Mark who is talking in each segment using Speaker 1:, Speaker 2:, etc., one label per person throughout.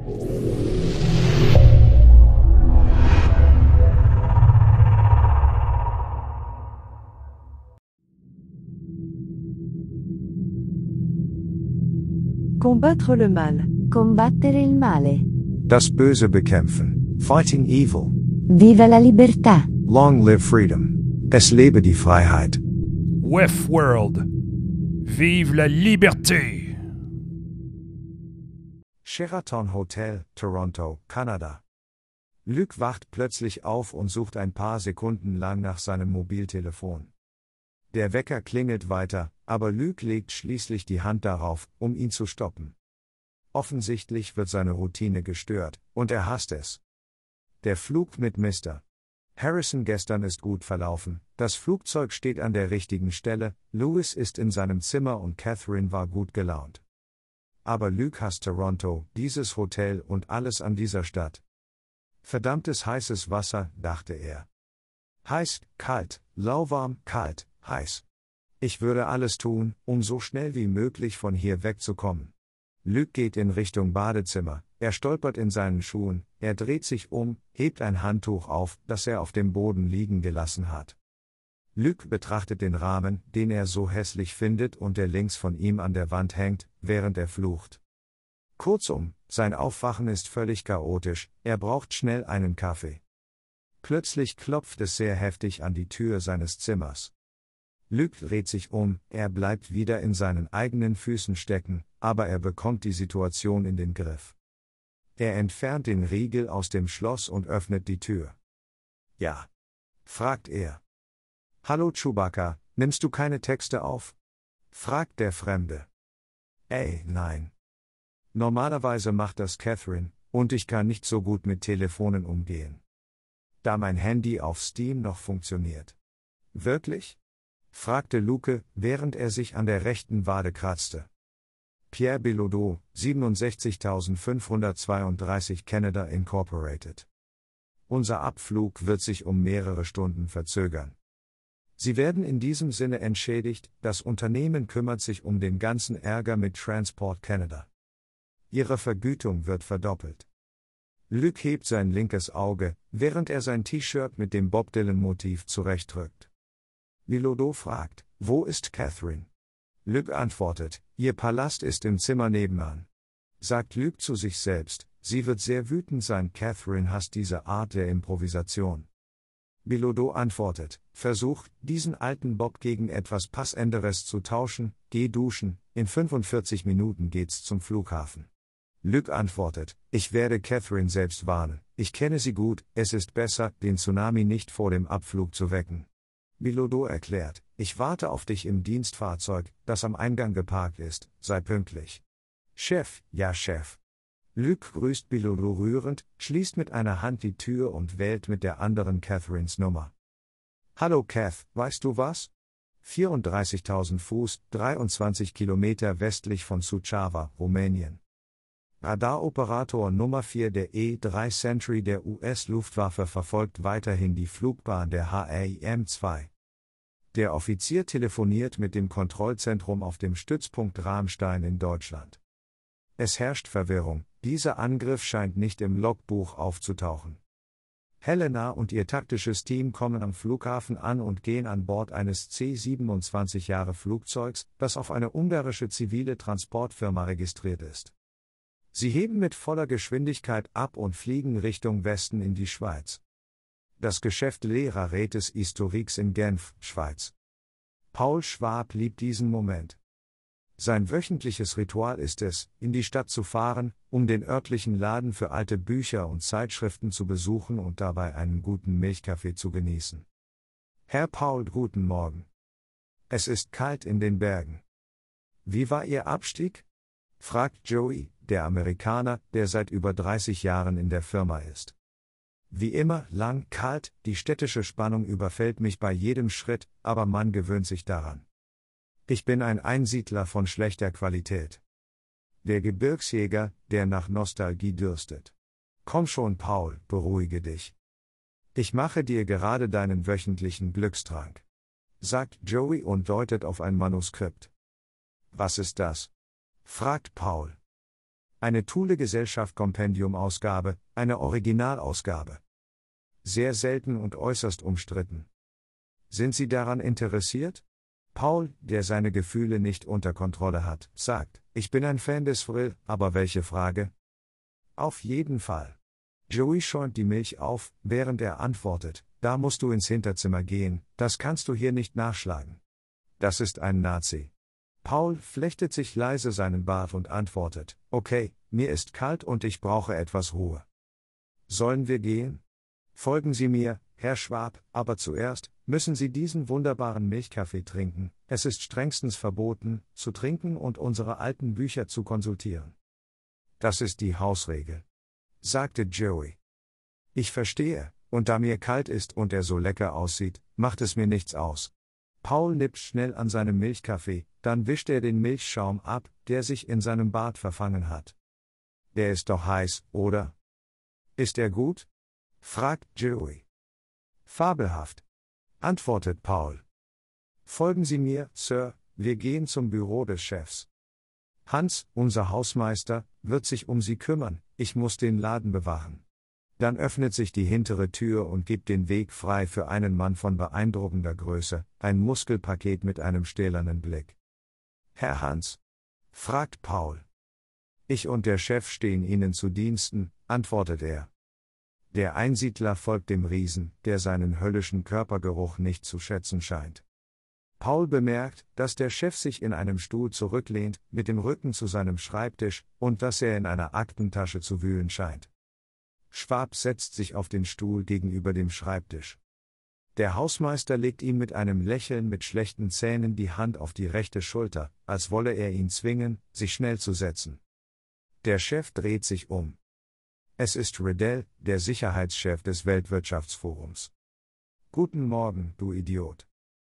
Speaker 1: Combattre le mal.
Speaker 2: Combattere il male.
Speaker 3: Das Böse bekämpfen. Fighting evil.
Speaker 2: Viva la libertà.
Speaker 3: Long live freedom. Es lebe die Freiheit.
Speaker 4: WEF World. Vive la liberté.
Speaker 3: Sheraton Hotel, Toronto, Kanada. Luc wacht plötzlich auf und sucht ein paar Sekunden lang nach seinem Mobiltelefon. Der Wecker klingelt weiter, aber Luc legt schließlich die Hand darauf, um ihn zu stoppen. Offensichtlich wird seine Routine gestört, und er hasst es. Der Flug mit Mr. Harrison gestern ist gut verlaufen, das Flugzeug steht an der richtigen Stelle, Louis ist in seinem Zimmer und Catherine war gut gelaunt. Aber Luc hasst Toronto, dieses Hotel und alles an dieser Stadt. Verdammtes heißes Wasser, dachte er. Heiß, kalt, lauwarm, kalt, heiß. Ich würde alles tun, um so schnell wie möglich von hier wegzukommen. Luc geht in Richtung Badezimmer, er stolpert in seinen Schuhen, er dreht sich um, hebt ein Handtuch auf, das er auf dem Boden liegen gelassen hat. Luc betrachtet den Rahmen, den er so hässlich findet und der links von ihm an der Wand hängt, während er flucht. Kurzum, sein Aufwachen ist völlig chaotisch, er braucht schnell einen Kaffee. Plötzlich klopft es sehr heftig an die Tür seines Zimmers. Luc dreht sich um, er bleibt wieder in seinen eigenen Füßen stecken, aber er bekommt die Situation in den Griff. Er entfernt den Riegel aus dem Schloss und öffnet die Tür. Ja? Fragt er. Hallo Chewbacca, nimmst du keine Texte auf? Fragt der Fremde. Nein. Normalerweise macht das Catherine, und ich kann nicht so gut mit Telefonen umgehen. Da mein Handy auf Steam noch funktioniert. Wirklich? Fragte Luke, während er sich an der rechten Wade kratzte. Pierre Bilodeau, 67.532 Canada Incorporated. Unser Abflug wird sich um mehrere Stunden verzögern. Sie werden in diesem Sinne entschädigt, das Unternehmen kümmert sich um den ganzen Ärger mit Transport Canada. Ihre Vergütung wird verdoppelt. Luc hebt sein linkes Auge, während er sein T-Shirt mit dem Bob Dylan-Motiv zurechtrückt. Bilodeau fragt, wo ist Catherine? Luc antwortet, ihr Palast ist im Zimmer nebenan. Sagt Luc zu sich selbst, sie wird sehr wütend sein, Catherine hasst diese Art der Improvisation. Bilodeau antwortet, versuch, diesen alten Bob gegen etwas Passenderes zu tauschen, geh duschen, in 45 Minuten geht's zum Flughafen. Luc antwortet, ich werde Catherine selbst warnen, ich kenne sie gut, es ist besser, den Tsunami nicht vor dem Abflug zu wecken. Bilodeau erklärt, ich warte auf dich im Dienstfahrzeug, das am Eingang geparkt ist, sei pünktlich. Chef, ja Chef. Luc grüßt Bilodeau rührend, schließt mit einer Hand die Tür und wählt mit der anderen Catherines Nummer. Hallo Cath, weißt du was? 34.000 Fuß, 23 Kilometer westlich von Suceava, Rumänien. Radaroperator Nummer 4 der E-3 Sentry der US-Luftwaffe verfolgt weiterhin die Flugbahn der HAIM-2. Der Offizier telefoniert mit dem Kontrollzentrum auf dem Stützpunkt Ramstein in Deutschland. Es herrscht Verwirrung, dieser Angriff scheint nicht im Logbuch aufzutauchen. Helena und ihr taktisches Team kommen am Flughafen an und gehen an Bord eines C-27 Flugzeugs, das auf eine ungarische zivile Transportfirma registriert ist. Sie heben mit voller Geschwindigkeit ab und fliegen Richtung Westen in die Schweiz. Das Geschäft Lehrer Rätes Historiques in Genf, Schweiz. Paul Schwab liebt diesen Moment. Sein wöchentliches Ritual ist es, in die Stadt zu fahren, um den örtlichen Laden für alte Bücher und Zeitschriften zu besuchen und dabei einen guten Milchkaffee zu genießen. Herr Paul, guten Morgen. Es ist kalt in den Bergen. Wie war Ihr Abstieg? Fragt Joey, der Amerikaner, der seit über 30 Jahren in der Firma ist. Wie immer, lang, kalt, die städtische Spannung überfällt mich bei jedem Schritt, aber man gewöhnt sich daran. Ich bin ein Einsiedler von schlechter Qualität. Der Gebirgsjäger, der nach Nostalgie dürstet. Komm schon, Paul, beruhige dich. Ich mache dir gerade deinen wöchentlichen Glückstrank. Sagt Joey und deutet auf ein Manuskript. Was ist das? Fragt Paul. Eine Thule-Gesellschaft Kompendium-Ausgabe, eine Originalausgabe. Sehr selten und äußerst umstritten. Sind Sie daran interessiert? Paul, der seine Gefühle nicht unter Kontrolle hat, sagt, ich bin ein Fan des Thrill, aber welche Frage? Auf jeden Fall. Joey schäumt die Milch auf, während er antwortet, da musst du ins Hinterzimmer gehen, das kannst du hier nicht nachschlagen. Das ist ein Nazi. Paul flechtet sich leise seinen Bart und antwortet, okay, mir ist kalt und ich brauche etwas Ruhe. Sollen wir gehen? Folgen Sie mir, Herr Schwab, aber zuerst müssen Sie diesen wunderbaren Milchkaffee trinken, es ist strengstens verboten, zu trinken und unsere alten Bücher zu konsultieren. Das ist die Hausregel, sagte Joey. Ich verstehe, und da mir kalt ist und er so lecker aussieht, macht es mir nichts aus. Paul nippt schnell an seinem Milchkaffee, dann wischt er den Milchschaum ab, der sich in seinem Bart verfangen hat. Der ist doch heiß, oder? Ist er gut? Fragt Joey. Fabelhaft, antwortet Paul. Folgen Sie mir, Sir, wir gehen zum Büro des Chefs. Hans, unser Hausmeister, wird sich um Sie kümmern, ich muss den Laden bewachen. Dann öffnet sich die hintere Tür und gibt den Weg frei für einen Mann von beeindruckender Größe, ein Muskelpaket mit einem stählernen Blick. Herr Hans? Fragt Paul. Ich und der Chef stehen Ihnen zu Diensten, antwortet er. Der Einsiedler folgt dem Riesen, der seinen höllischen Körpergeruch nicht zu schätzen scheint. Paul bemerkt, dass der Chef sich in einem Stuhl zurücklehnt, mit dem Rücken zu seinem Schreibtisch, und dass er in einer Aktentasche zu wühlen scheint. Schwab setzt sich auf den Stuhl gegenüber dem Schreibtisch. Der Hausmeister legt ihm mit einem Lächeln mit schlechten Zähnen die Hand auf die rechte Schulter, als wolle er ihn zwingen, sich schnell zu setzen. Der Chef dreht sich um. Es ist Riddell, der Sicherheitschef des Weltwirtschaftsforums. Guten Morgen, du Idiot.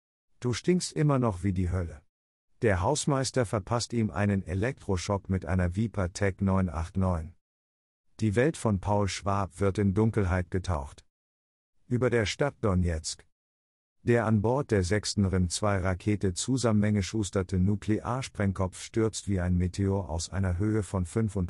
Speaker 3: Du stinkst immer noch wie die Hölle. Der Hausmeister verpasst ihm einen Elektroschock mit einer Viper Tech 989. Die Welt von Paul Schwab wird in Dunkelheit getaucht. Über der Stadt Donetsk. Der an Bord der 6. RIM-2-Rakete zusammengeschusterte Nuklearsprengkopf stürzt wie ein Meteor aus einer Höhe von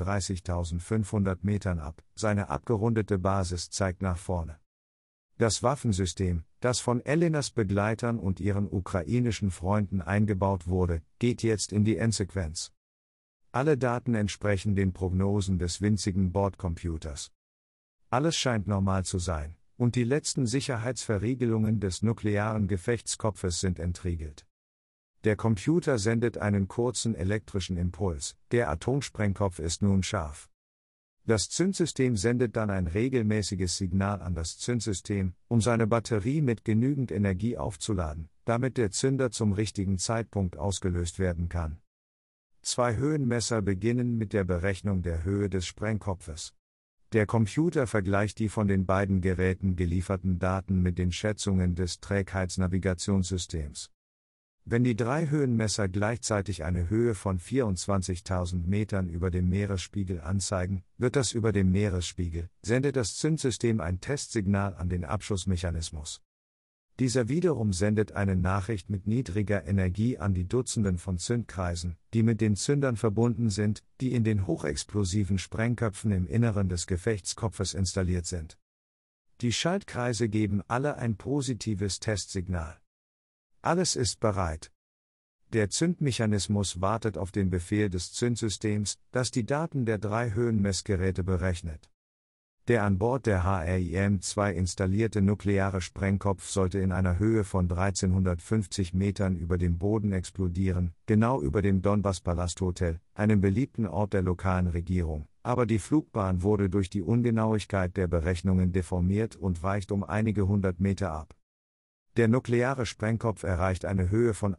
Speaker 3: 35.500 Metern ab, seine abgerundete Basis zeigt nach vorne. Das Waffensystem, das von Elenas Begleitern und ihren ukrainischen Freunden eingebaut wurde, geht jetzt in die Endsequenz. Alle Daten entsprechen den Prognosen des winzigen Bordcomputers. Alles scheint normal zu sein, und die letzten Sicherheitsverriegelungen des nuklearen Gefechtskopfes sind entriegelt. Der Computer sendet einen kurzen elektrischen Impuls, der Atomsprengkopf ist nun scharf. Das Zündsystem sendet dann ein regelmäßiges Signal an das Zündsystem, um seine Batterie mit genügend Energie aufzuladen, damit der Zünder zum richtigen Zeitpunkt ausgelöst werden kann. 2 Höhenmesser beginnen mit der Berechnung der Höhe des Sprengkopfes. Der Computer vergleicht die von den beiden Geräten gelieferten Daten mit den Schätzungen des Trägheitsnavigationssystems. Wenn die 3 Höhenmesser gleichzeitig eine Höhe von 24.000 Metern über dem Meeresspiegel anzeigen, wird das über dem Meeresspiegel, sendet das Zündsystem ein Testsignal an den Abschussmechanismus. Dieser wiederum sendet eine Nachricht mit niedriger Energie an die Dutzenden von Zündkreisen, die mit den Zündern verbunden sind, die in den hochexplosiven Sprengköpfen im Inneren des Gefechtskopfes installiert sind. Die Schaltkreise geben alle ein positives Testsignal. Alles ist bereit. Der Zündmechanismus wartet auf den Befehl des Zündsystems, das die Daten der 3 Höhenmessgeräte berechnet. Der an Bord der HRIM-2 installierte nukleare Sprengkopf sollte in einer Höhe von 1350 Metern über dem Boden explodieren, genau über dem Donbass-Palast-Hotel, einem beliebten Ort der lokalen Regierung, aber die Flugbahn wurde durch die Ungenauigkeit der Berechnungen deformiert und weicht um einige 100 Meter ab. Der nukleare Sprengkopf erreicht eine Höhe von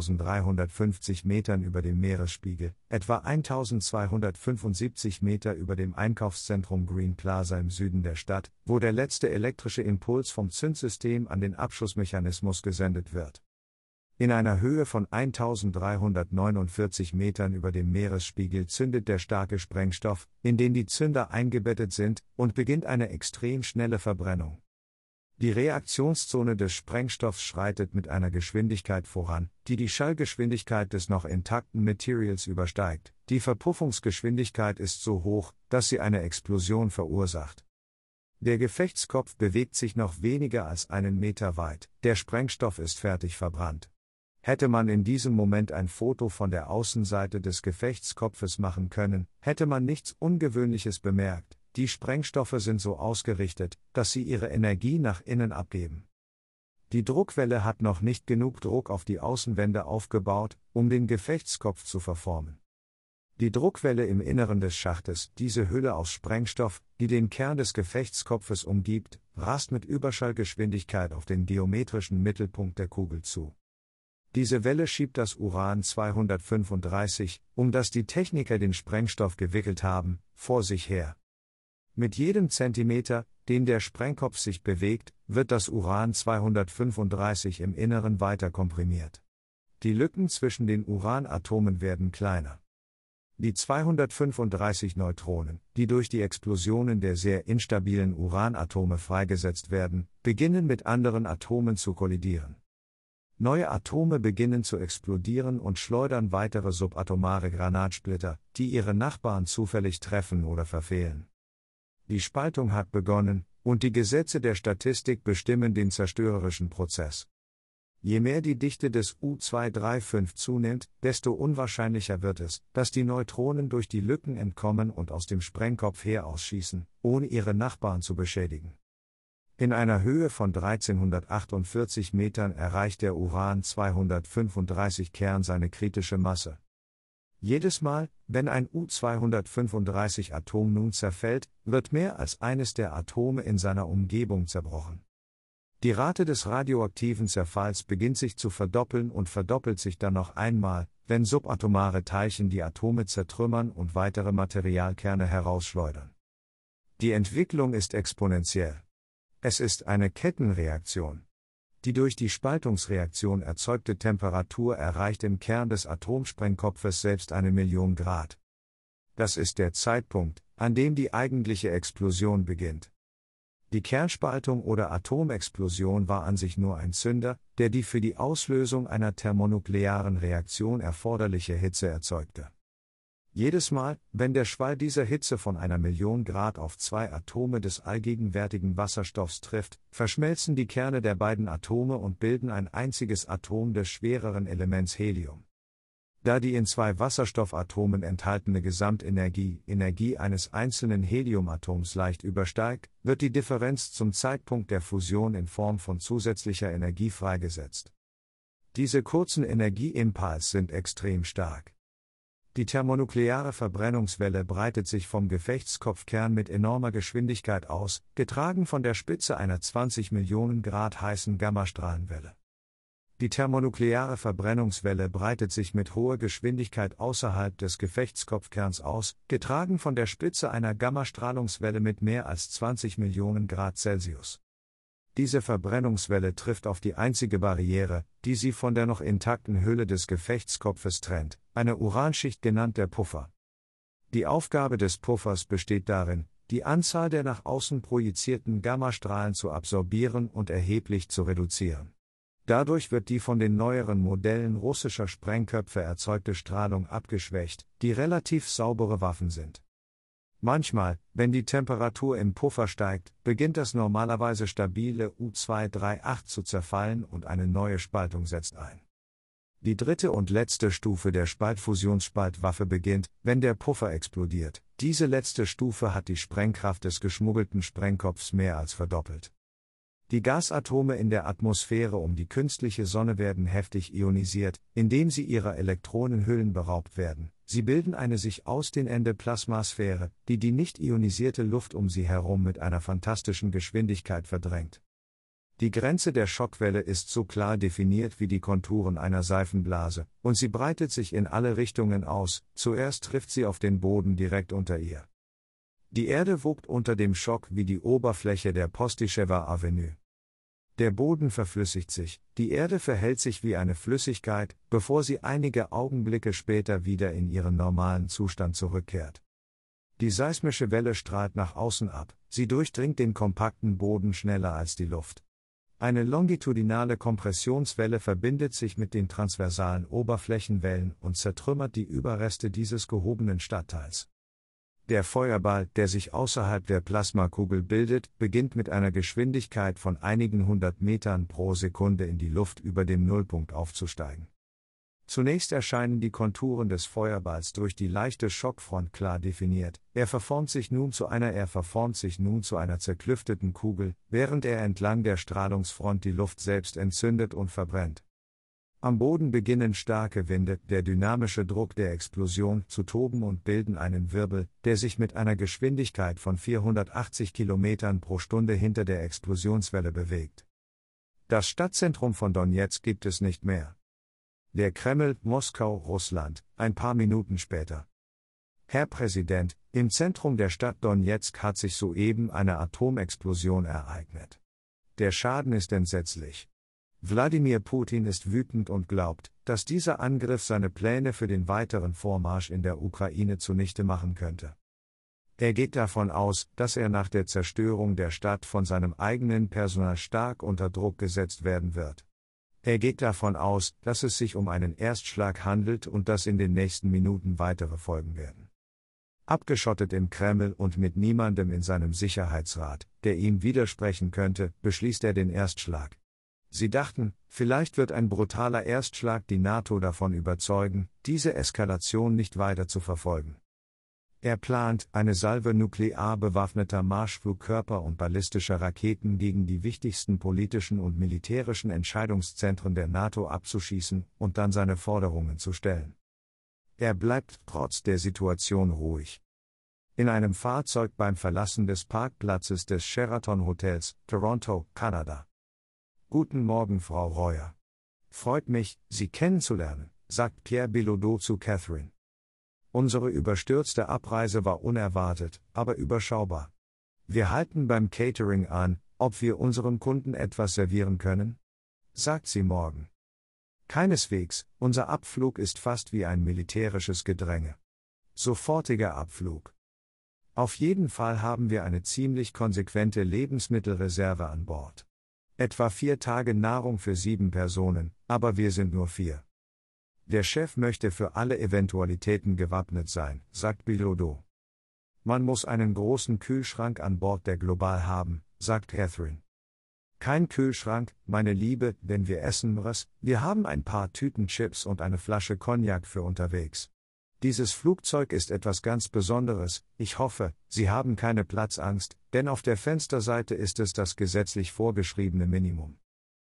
Speaker 3: 1350 Metern über dem Meeresspiegel, etwa 1275 Meter über dem Einkaufszentrum Green Plaza im Süden der Stadt, wo der letzte elektrische Impuls vom Zündsystem an den Abschussmechanismus gesendet wird. In einer Höhe von 1349 Metern über dem Meeresspiegel zündet der starke Sprengstoff, in den die Zünder eingebettet sind, und beginnt eine extrem schnelle Verbrennung. Die Reaktionszone des Sprengstoffs schreitet mit einer Geschwindigkeit voran, die die Schallgeschwindigkeit des noch intakten Materials übersteigt. Die Verpuffungsgeschwindigkeit ist so hoch, dass sie eine Explosion verursacht. Der Gefechtskopf bewegt sich noch weniger als einen Meter weit, der Sprengstoff ist fertig verbrannt. Hätte man in diesem Moment ein Foto von der Außenseite des Gefechtskopfes machen können, hätte man nichts Ungewöhnliches bemerkt. Die Sprengstoffe sind so ausgerichtet, dass sie ihre Energie nach innen abgeben. Die Druckwelle hat noch nicht genug Druck auf die Außenwände aufgebaut, um den Gefechtskopf zu verformen. Die Druckwelle im Inneren des Schachtes, diese Hülle aus Sprengstoff, die den Kern des Gefechtskopfes umgibt, rast mit Überschallgeschwindigkeit auf den geometrischen Mittelpunkt der Kugel zu. Diese Welle schiebt das Uran-235, um das die Techniker den Sprengstoff gewickelt haben, vor sich her. Mit jedem Zentimeter, den der Sprengkopf sich bewegt, wird das Uran-235 im Inneren weiter komprimiert. Die Lücken zwischen den Uranatomen werden kleiner. Die 235 Neutronen, die durch die Explosionen der sehr instabilen Uranatome freigesetzt werden, beginnen mit anderen Atomen zu kollidieren. Neue Atome beginnen zu explodieren und schleudern weitere subatomare Granatsplitter, die ihre Nachbarn zufällig treffen oder verfehlen. Die Spaltung hat begonnen, und die Gesetze der Statistik bestimmen den zerstörerischen Prozess. Je mehr die Dichte des U-235 zunimmt, desto unwahrscheinlicher wird es, dass die Neutronen durch die Lücken entkommen und aus dem Sprengkopf her ausschießen, ohne ihre Nachbarn zu beschädigen. In einer Höhe von 1348 Metern erreicht der Uran-235-Kern seine kritische Masse. Jedes Mal, wenn ein U-235-Atom nun zerfällt, wird mehr als eines der Atome in seiner Umgebung zerbrochen. Die Rate des radioaktiven Zerfalls beginnt sich zu verdoppeln und verdoppelt sich dann noch einmal, wenn subatomare Teilchen die Atome zertrümmern und weitere Materialkerne herausschleudern. Die Entwicklung ist exponentiell. Es ist eine Kettenreaktion. Die durch die Spaltungsreaktion erzeugte Temperatur erreicht im Kern des Atomsprengkopfes selbst 1.000.000 Grad. Das ist der Zeitpunkt, an dem die eigentliche Explosion beginnt. Die Kernspaltung oder Atomexplosion war an sich nur ein Zünder, der die für die Auslösung einer thermonuklearen Reaktion erforderliche Hitze erzeugte. Jedes Mal, wenn der Schwall dieser Hitze von 1.000.000 Grad auf zwei Atome des allgegenwärtigen Wasserstoffs trifft, verschmelzen die Kerne der beiden Atome und bilden ein einziges Atom des schwereren Elements Helium. Da die in zwei Wasserstoffatomen enthaltene Gesamtenergie, Energie eines einzelnen Heliumatoms leicht übersteigt, wird die Differenz zum Zeitpunkt der Fusion in Form von zusätzlicher Energie freigesetzt. Diese kurzen Energieimpulse sind extrem stark. Die thermonukleare Verbrennungswelle breitet sich vom Gefechtskopfkern mit enormer Geschwindigkeit aus, getragen von der Spitze einer 20 Millionen Grad heißen Gammastrahlenwelle. Die thermonukleare Verbrennungswelle breitet sich mit hoher Geschwindigkeit außerhalb des Gefechtskopfkerns aus, getragen von der Spitze einer Gammastrahlungswelle mit mehr als 20 Millionen Grad Celsius. Diese Verbrennungswelle trifft auf die einzige Barriere, die sie von der noch intakten Hülle des Gefechtskopfes trennt, eine Uranschicht genannt der Puffer. Die Aufgabe des Puffers besteht darin, die Anzahl der nach außen projizierten Gammastrahlen zu absorbieren und erheblich zu reduzieren. Dadurch wird die von den neueren Modellen russischer Sprengköpfe erzeugte Strahlung abgeschwächt, die relativ saubere Waffen sind. Manchmal, wenn die Temperatur im Puffer steigt, beginnt das normalerweise stabile U-238 zu zerfallen und eine neue Spaltung setzt ein. Die dritte und letzte Stufe der Spaltfusionsspaltwaffe beginnt, wenn der Puffer explodiert. Diese letzte Stufe hat die Sprengkraft des geschmuggelten Sprengkopfs mehr als verdoppelt. Die Gasatome in der Atmosphäre um die künstliche Sonne werden heftig ionisiert, indem sie ihrer Elektronenhüllen beraubt werden. Sie bilden eine sich ausdehnende Plasmasphäre, die die nicht ionisierte Luft um sie herum mit einer fantastischen Geschwindigkeit verdrängt. Die Grenze der Schockwelle ist so klar definiert wie die Konturen einer Seifenblase, und sie breitet sich in alle Richtungen aus, zuerst trifft sie auf den Boden direkt unter ihr. Die Erde wogt unter dem Schock wie die Oberfläche der Postischewa Avenue. Der Boden verflüssigt sich, die Erde verhält sich wie eine Flüssigkeit, bevor sie einige Augenblicke später wieder in ihren normalen Zustand zurückkehrt. Die seismische Welle strahlt nach außen ab, sie durchdringt den kompakten Boden schneller als die Luft. Eine longitudinale Kompressionswelle verbindet sich mit den transversalen Oberflächenwellen und zertrümmert die Überreste dieses gehobenen Stadtteils. Der Feuerball, der sich außerhalb der Plasmakugel bildet, beginnt mit einer Geschwindigkeit von einigen 100 Metern pro Sekunde in die Luft über dem Nullpunkt aufzusteigen. Zunächst erscheinen die Konturen des Feuerballs durch die leichte Schockfront klar definiert, er verformt sich nun zu einer zerklüfteten Kugel, während er entlang der Strahlungsfront die Luft selbst entzündet und verbrennt. Am Boden beginnen starke Winde, der dynamische Druck der Explosion, zu toben und bilden einen Wirbel, der sich mit einer Geschwindigkeit von 480 km pro Stunde hinter der Explosionswelle bewegt. Das Stadtzentrum von Donezk gibt es nicht mehr. Der Kreml, Moskau, Russland, ein paar Minuten später. Herr Präsident, im Zentrum der Stadt Donezk hat sich soeben eine Atomexplosion ereignet. Der Schaden ist entsetzlich. Wladimir Putin ist wütend und glaubt, dass dieser Angriff seine Pläne für den weiteren Vormarsch in der Ukraine zunichte machen könnte. Er geht davon aus, dass er nach der Zerstörung der Stadt von seinem eigenen Personal stark unter Druck gesetzt werden wird. Er geht davon aus, dass es sich um einen Erstschlag handelt und dass in den nächsten Minuten weitere folgen werden. Abgeschottet im Kreml und mit niemandem in seinem Sicherheitsrat, der ihm widersprechen könnte, beschließt er den Erstschlag. Sie dachten, vielleicht wird ein brutaler Erstschlag die NATO davon überzeugen, diese Eskalation nicht weiter zu verfolgen. Er plant, eine Salve nuklear bewaffneter Marschflugkörper und ballistischer Raketen gegen die wichtigsten politischen und militärischen Entscheidungszentren der NATO abzuschießen und dann seine Forderungen zu stellen. Er bleibt trotz der Situation ruhig. In einem Fahrzeug beim Verlassen des Parkplatzes des Sheraton Hotels, Toronto, Kanada. Guten Morgen, Frau Royer. Freut mich, Sie kennenzulernen, sagt Pierre Bilodeau zu Catherine. Unsere überstürzte Abreise war unerwartet, aber überschaubar. Wir halten beim Catering an, ob wir unserem Kunden etwas servieren können? Sagt sie morgen. Keineswegs, unser Abflug ist fast wie ein militärisches Gedränge. Sofortiger Abflug. Auf jeden Fall haben wir eine ziemlich konsequente Lebensmittelreserve an Bord. Etwa 4 Tage Nahrung für 7 Personen, aber wir sind nur 4. Der Chef möchte für alle Eventualitäten gewappnet sein, sagt Bilodeau. Man muss einen großen Kühlschrank an Bord der Global haben, sagt Catherine. Kein Kühlschrank, meine Liebe, denn wir essen was, wir haben ein paar Tüten Chips und eine Flasche Cognac für unterwegs. Dieses Flugzeug ist etwas ganz Besonderes, ich hoffe, Sie haben keine Platzangst, denn auf der Fensterseite ist es das gesetzlich vorgeschriebene Minimum.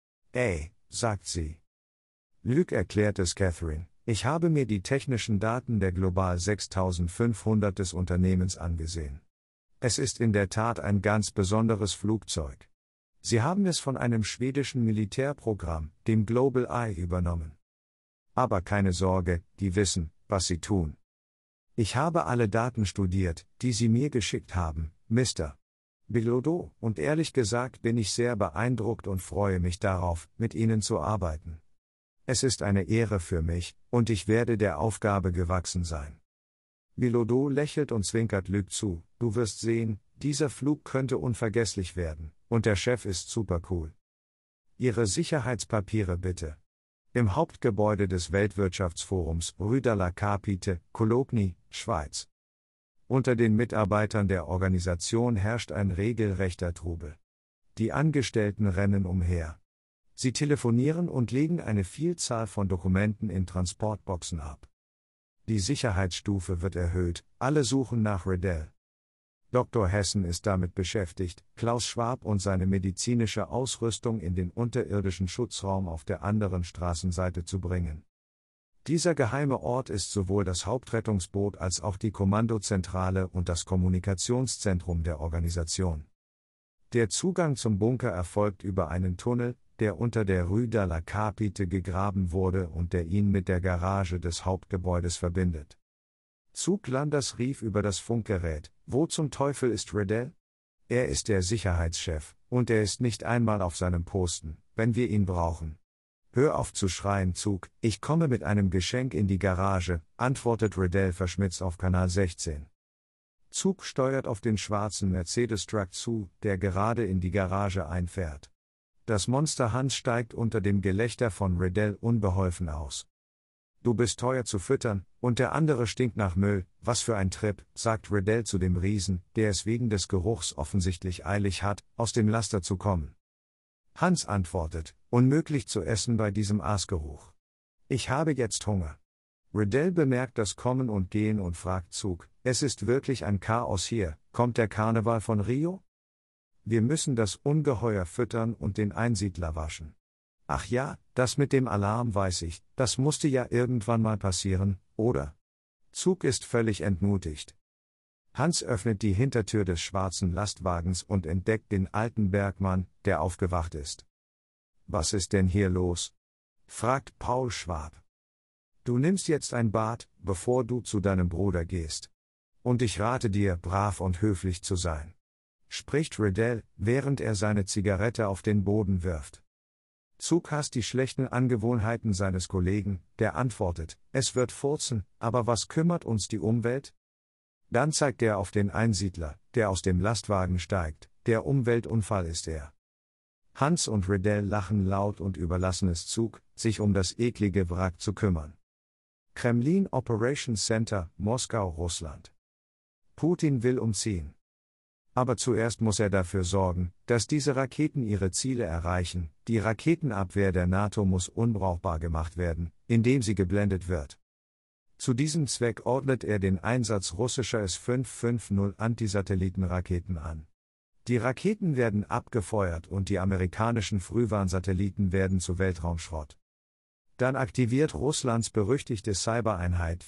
Speaker 3: Sagt sie. Luc erklärt es Catherine, ich habe mir die technischen Daten der Global 6500 des Unternehmens angesehen. Es ist in der Tat ein ganz besonderes Flugzeug. Sie haben es von einem schwedischen Militärprogramm, dem Global Eye, übernommen. Aber keine Sorge, die wissen, was sie tun. Ich habe alle Daten studiert, die Sie mir geschickt haben, Mr. Bilodeau, und ehrlich gesagt bin ich sehr beeindruckt und freue mich darauf, mit Ihnen zu arbeiten. Es ist eine Ehre für mich, und ich werde der Aufgabe gewachsen sein. Bilodeau lächelt und zwinkert Luc zu, du wirst sehen, dieser Flug könnte unvergesslich werden, und der Chef ist super cool. Ihre Sicherheitspapiere bitte. Im Hauptgebäude des Weltwirtschaftsforums, Rue de la Capite, Cologne, Schweiz. Unter den Mitarbeitern der Organisation herrscht ein regelrechter Trubel. Die Angestellten rennen umher. Sie telefonieren und legen eine Vielzahl von Dokumenten in Transportboxen ab. Die Sicherheitsstufe wird erhöht, alle suchen nach Riddell. Dr. Hessen ist damit beschäftigt, Klaus Schwab und seine medizinische Ausrüstung in den unterirdischen Schutzraum auf der anderen Straßenseite zu bringen. Dieser geheime Ort ist sowohl das Hauptrettungsboot als auch die Kommandozentrale und das Kommunikationszentrum der Organisation. Der Zugang zum Bunker erfolgt über einen Tunnel, der unter der Rue de la Capite gegraben wurde und der ihn mit der Garage des Hauptgebäudes verbindet. Zug Landers rief über das Funkgerät, wo zum Teufel ist Riddell? Er ist der Sicherheitschef, und er ist nicht einmal auf seinem Posten, wenn wir ihn brauchen. Hör auf zu schreien, Zug, ich komme mit einem Geschenk in die Garage, antwortet Riddell verschmitzt auf Kanal 16. Zug steuert auf den schwarzen Mercedes-Truck zu, der gerade in die Garage einfährt. das Monster Hans steigt unter dem Gelächter von Riddell unbeholfen aus. Du bist teuer zu füttern, und der andere stinkt nach Müll, was für ein Trip, sagt Riddell zu dem Riesen, der es wegen des Geruchs offensichtlich eilig hat, aus dem Laster zu kommen. Hans antwortet, unmöglich zu essen bei diesem Aasgeruch. Ich habe jetzt Hunger. Riddell bemerkt das Kommen und Gehen und fragt Zug, es ist wirklich ein Chaos hier, kommt der Karneval von Rio? Wir müssen das Ungeheuer füttern und den Einsiedler waschen. Ach ja, das mit dem Alarm weiß ich, das musste ja irgendwann mal passieren, oder? Zug ist völlig entmutigt. Hans öffnet die Hintertür des schwarzen Lastwagens und entdeckt den alten Bergmann, der aufgewacht ist. Was ist denn hier los? Fragt Paul Schwab. Du nimmst jetzt ein Bad, bevor du zu deinem Bruder gehst. Und ich rate dir, brav und höflich zu sein. Spricht Riddell, während er seine Zigarette auf den Boden wirft. Zug hasst die schlechten Angewohnheiten seines Kollegen, der antwortet, es wird furzen, aber was kümmert uns die Umwelt? Dann zeigt er auf den Einsiedler, der aus dem Lastwagen steigt, der Umweltunfall ist er. Hans und Riddell lachen laut und überlassen es Zug, sich um das eklige Wrack zu kümmern. Kremlin Operations Center, Moskau, Russland. Putin will umziehen. Aber zuerst muss er dafür sorgen, dass diese Raketen ihre Ziele erreichen. Die Raketenabwehr der NATO muss unbrauchbar gemacht werden, indem sie geblendet wird. Zu diesem Zweck ordnet er den Einsatz russischer S-550 Antisatellitenraketen an. Die Raketen werden abgefeuert und die amerikanischen Frühwarnsatelliten werden zu Weltraumschrott. Dann aktiviert Russlands berüchtigte Cybereinheit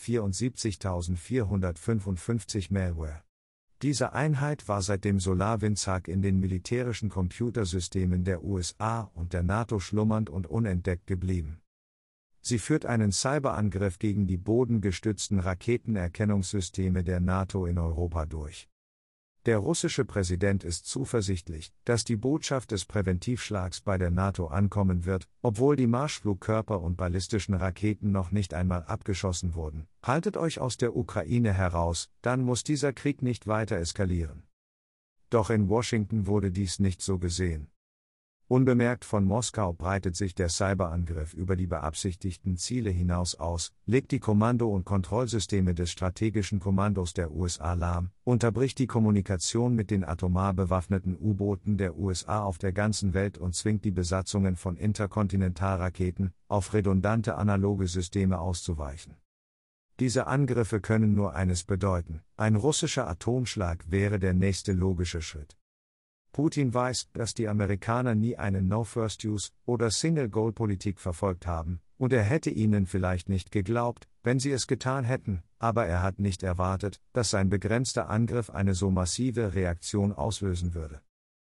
Speaker 3: 74455 Malware. Diese Einheit war seit dem SolarWinds-Hack in den militärischen Computersystemen der USA und der NATO schlummernd und unentdeckt geblieben. Sie führt einen Cyberangriff gegen die bodengestützten Raketenerkennungssysteme der NATO in Europa durch. Der russische Präsident ist zuversichtlich, dass die Botschaft des Präventivschlags bei der NATO ankommen wird, obwohl die Marschflugkörper und ballistischen Raketen noch nicht einmal abgeschossen wurden. Haltet euch aus der Ukraine heraus, dann muss dieser Krieg nicht weiter eskalieren. Doch in Washington wurde dies nicht so gesehen. Unbemerkt von Moskau breitet sich der Cyberangriff über die beabsichtigten Ziele hinaus aus, legt die Kommando- und Kontrollsysteme des strategischen Kommandos der USA lahm, unterbricht die Kommunikation mit den atomar bewaffneten U-Booten der USA auf der ganzen Welt und zwingt die Besatzungen von Interkontinentalraketen, auf redundante analoge Systeme auszuweichen. Diese Angriffe können nur eines bedeuten: ein russischer Atomschlag wäre der nächste logische Schritt. Putin weiß, dass die Amerikaner nie eine No-First-Use- oder Single-Goal-Politik verfolgt haben, und er hätte ihnen vielleicht nicht geglaubt, wenn sie es getan hätten, aber er hat nicht erwartet, dass sein begrenzter Angriff eine so massive Reaktion auslösen würde.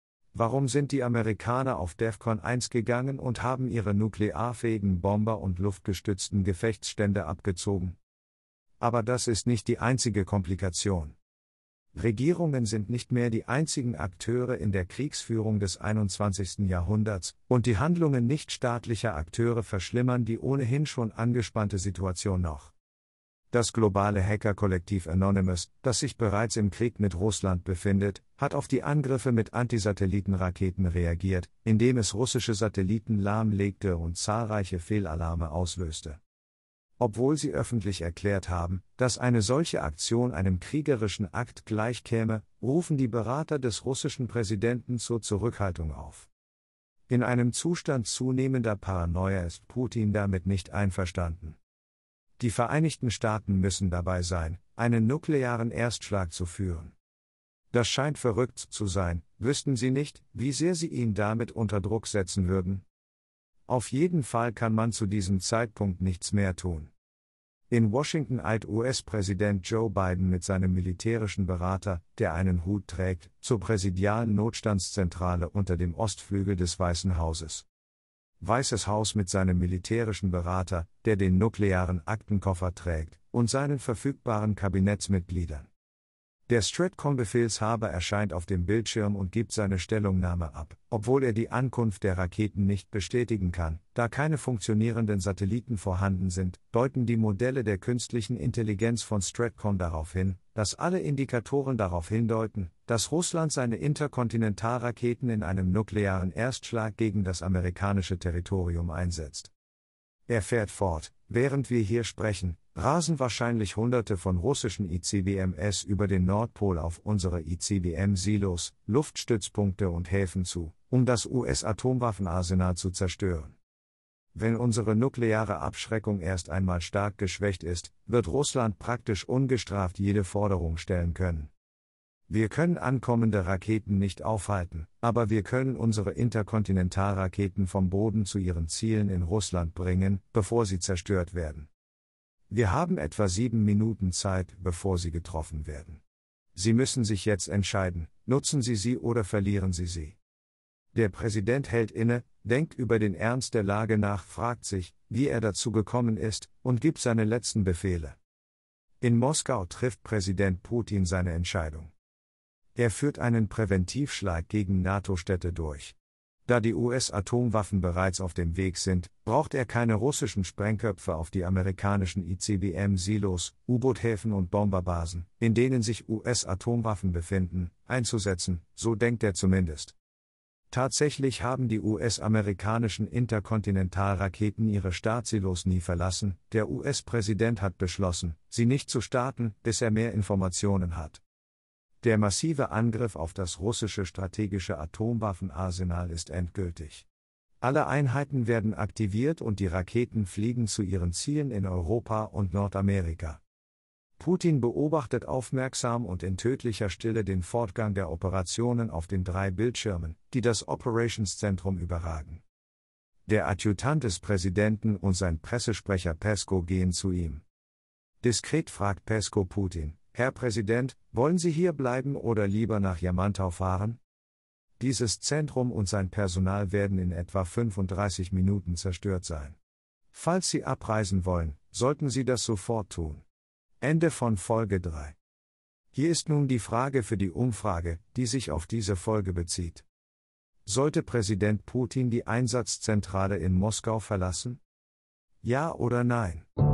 Speaker 3: Warum sind die Amerikaner auf DEFCON 1 gegangen und haben ihre nuklearfähigen Bomber und luftgestützten Gefechtsstände abgezogen? Aber das ist nicht die einzige Komplikation. Regierungen sind nicht mehr die einzigen Akteure in der Kriegsführung des 21. Jahrhunderts, und die Handlungen nichtstaatlicher Akteure verschlimmern die ohnehin schon angespannte Situation noch. Das globale Hackerkollektiv Anonymous, das sich bereits im Krieg mit Russland befindet, hat auf die Angriffe mit Antisatellitenraketen reagiert, indem es russische Satelliten lahmlegte und zahlreiche Fehlalarme auslöste. Obwohl sie öffentlich erklärt haben, dass eine solche Aktion einem kriegerischen Akt gleichkäme, rufen die Berater des russischen Präsidenten zur Zurückhaltung auf. In einem Zustand zunehmender Paranoia ist Putin damit nicht einverstanden. Die Vereinigten Staaten müssen dabei sein, einen nuklearen Erstschlag zu führen. Das scheint verrückt zu sein, wüssten sie nicht, wie sehr sie ihn damit unter Druck setzen würden. Auf jeden Fall kann man zu diesem Zeitpunkt nichts mehr tun. In Washington eilt US-Präsident Joe Biden mit seinem militärischen Berater, der einen Hut trägt, zur präsidialen Notstandszentrale unter dem Ostflügel des Weißen Hauses. Weißes Haus mit seinem militärischen Berater, der den nuklearen Aktenkoffer trägt, und seinen verfügbaren Kabinettsmitgliedern. Der Stratcom-Befehlshaber erscheint auf dem Bildschirm und gibt seine Stellungnahme ab, obwohl er die Ankunft der Raketen nicht bestätigen kann, da keine funktionierenden Satelliten vorhanden sind, deuten die Modelle der künstlichen Intelligenz von Stratcom darauf hin, dass alle Indikatoren darauf hindeuten, dass Russland seine Interkontinentalraketen in einem nuklearen Erstschlag gegen das amerikanische Territorium einsetzt. Er fährt fort: Während wir hier sprechen, rasen wahrscheinlich Hunderte von russischen ICBMs über den Nordpol auf unsere ICBM-Silos, Luftstützpunkte und Häfen zu, um das US-Atomwaffenarsenal zu zerstören. Wenn unsere nukleare Abschreckung erst einmal stark geschwächt ist, wird Russland praktisch ungestraft jede Forderung stellen können. Wir können ankommende Raketen nicht aufhalten, aber wir können unsere Interkontinentalraketen vom Boden zu ihren Zielen in Russland bringen, bevor sie zerstört werden. Wir haben etwa 7 Minuten Zeit, bevor sie getroffen werden. Sie müssen sich jetzt entscheiden: Nutzen Sie sie oder verlieren Sie sie. Der Präsident hält inne, denkt über den Ernst der Lage nach, fragt sich, wie er dazu gekommen ist, und gibt seine letzten Befehle. In Moskau trifft Präsident Putin seine Entscheidung. Er führt einen Präventivschlag gegen NATO-Städte durch. Da die US-Atomwaffen bereits auf dem Weg sind, braucht er keine russischen Sprengköpfe auf die amerikanischen ICBM-Silos, U-Boot-Häfen und Bomberbasen, in denen sich US-Atomwaffen befinden, einzusetzen, so denkt er zumindest. Tatsächlich haben die US-amerikanischen Interkontinentalraketen ihre Startsilos nie verlassen. Der US-Präsident hat beschlossen, sie nicht zu starten, bis er mehr Informationen hat. Der massive Angriff auf das russische strategische Atomwaffenarsenal ist endgültig. Alle Einheiten werden aktiviert und die Raketen fliegen zu ihren Zielen in Europa und Nordamerika. Putin beobachtet aufmerksam und in tödlicher Stille den Fortgang der Operationen auf den 3 Bildschirmen, die das Operationszentrum überragen. Der Adjutant des Präsidenten und sein Pressesprecher Pesko gehen zu ihm. Diskret fragt Pesko Putin: Herr Präsident, wollen Sie hier bleiben oder lieber nach Jamantau fahren? Dieses Zentrum und sein Personal werden in etwa 35 Minuten zerstört sein. Falls Sie abreisen wollen, sollten Sie das sofort tun. Ende von Folge 3. Hier ist nun die Frage für die Umfrage, die sich auf diese Folge bezieht. Sollte Präsident Putin die Einsatzzentrale in Moskau verlassen? Ja oder nein?